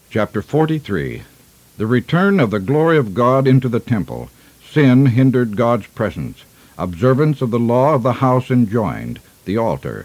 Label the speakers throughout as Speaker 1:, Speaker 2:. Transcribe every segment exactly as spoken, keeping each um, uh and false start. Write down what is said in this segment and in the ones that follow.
Speaker 1: Chapter forty-three. The return of the glory of God into the temple. Sin hindered God's presence. Observance of the law of the house enjoined. The altar.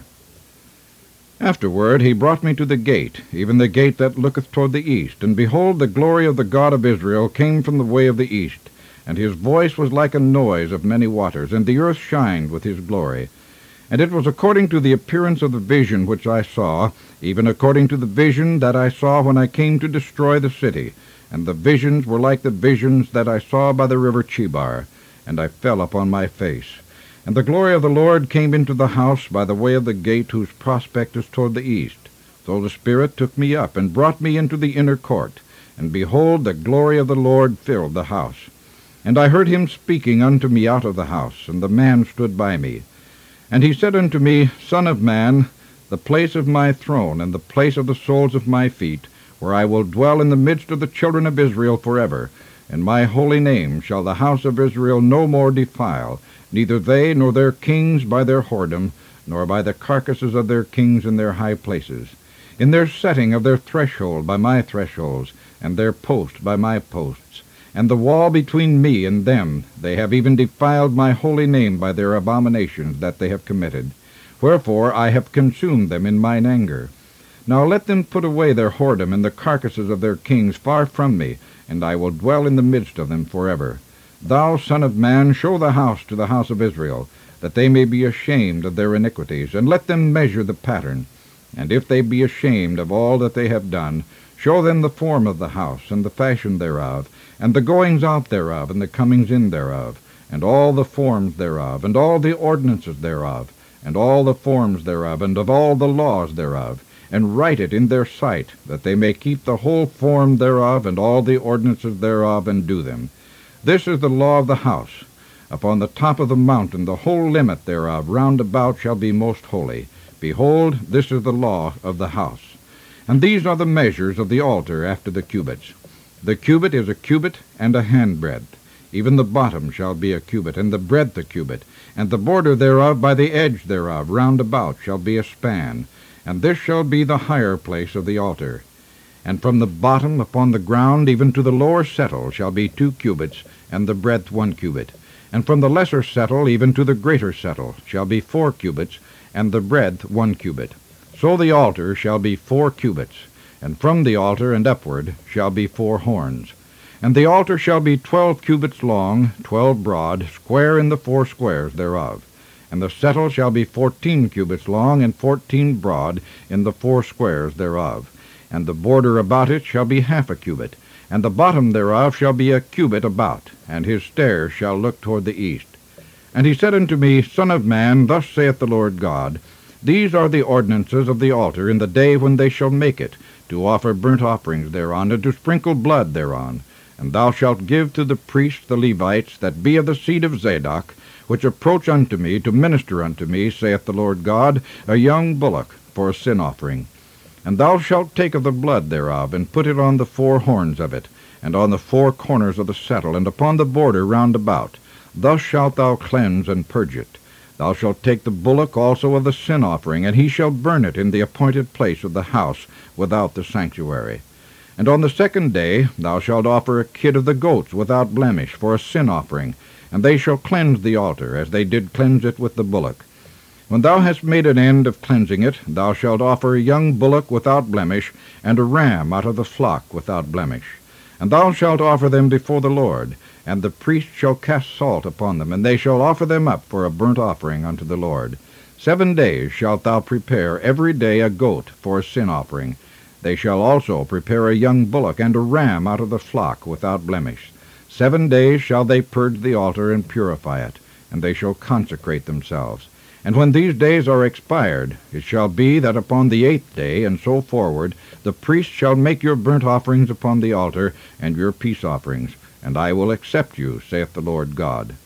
Speaker 1: Afterward he brought me to the gate, even the gate that looketh toward the east. And behold, the glory of the God of Israel came from the way of the east. And his voice was like a noise of many waters, and the earth shined with his glory. And it was according to the appearance of the vision which I saw, even according to the vision that I saw when I came to destroy the city. And the visions were like the visions that I saw by the river Chebar. And I fell upon my face. And the glory of the Lord came into the house by the way of the gate whose prospect is toward the east. So the Spirit took me up, and brought me into the inner court. And behold, the glory of the Lord filled the house. And I heard him speaking unto me out of the house, and the man stood by me. And he said unto me, Son of man, the place of my throne, and the place of the soles of my feet, where I will dwell in the midst of the children of Israel forever. And my holy name shall the house of Israel no more defile, neither they nor their kings by their whoredom, nor by the carcasses of their kings in their high places, in their setting of their threshold by my thresholds, and their post by my posts. And the wall between me and them, they have even defiled my holy name by their abominations that they have committed. Wherefore I have consumed them in mine anger. Now let them put away their whoredom and the carcasses of their kings far from me, and I will dwell in the midst of them forever. Thou, Son of man, show the house to the house of Israel, that they may be ashamed of their iniquities, and let them measure the pattern. And if they be ashamed of all that they have done, show them the form of the house, and the fashion thereof, and the goings out thereof, and the comings in thereof, and all the forms thereof, and all the ordinances thereof, and all the forms thereof, and of all the laws thereof, and write it in their sight, that they may keep the whole form thereof, and all the ordinances thereof, and do them. This is the law of the house. Upon the top of the mountain the whole limit thereof round about shall be most holy. Behold, this is the law of the house. And these are the measures of the altar after the cubits. The cubit is a cubit and a handbreadth. Even the bottom shall be a cubit, and the breadth a cubit, and the border thereof by the edge thereof round about shall be a span. And this shall be the higher place of the altar. And from the bottom upon the ground even to the lower settle shall be two cubits, and the breadth one cubit. And from the lesser settle even to the greater settle shall be four cubits, and the breadth one cubit. So the altar shall be four cubits, and from the altar and upward shall be four horns. And the altar shall be twelve cubits long, twelve broad, square in the four squares thereof. And the settle shall be fourteen cubits long, and fourteen broad in the four squares thereof. And the border about it shall be half a cubit, and the bottom thereof shall be a cubit about, and his stairs shall look toward the east. And he said unto me, Son of man, thus saith the Lord God, These are the ordinances of the altar in the day when they shall make it, to offer burnt offerings thereon, and to sprinkle blood thereon. And thou shalt give to the priests the Levites, that be of the seed of Zadok, which approach unto me to minister unto me, saith the Lord God, a young bullock for a sin offering. And thou shalt take of the blood thereof, and put it on the four horns of it, and on the four corners of the settle, and upon the border round about. Thus shalt thou cleanse and purge it. Thou shalt take the bullock also of the sin offering, and he shall burn it in the appointed place of the house without the sanctuary. And on the second day thou shalt offer a kid of the goats without blemish for a sin offering, and they shall cleanse the altar, as they did cleanse it with the bullock. When thou hast made an end of cleansing it, thou shalt offer a young bullock without blemish, and a ram out of the flock without blemish. And thou shalt offer them before the Lord, and the priest shall cast salt upon them, and they shall offer them up for a burnt offering unto the Lord. Seven days shalt thou prepare every day a goat for a sin offering. They shall also prepare a young bullock and a ram out of the flock without blemish. Seven days shall they purge the altar and purify it, and they shall consecrate themselves. And when these days are expired, it shall be that upon the eighth day, and so forward, the priest shall make your burnt offerings upon the altar, and your peace offerings, and I will accept you, saith the Lord God.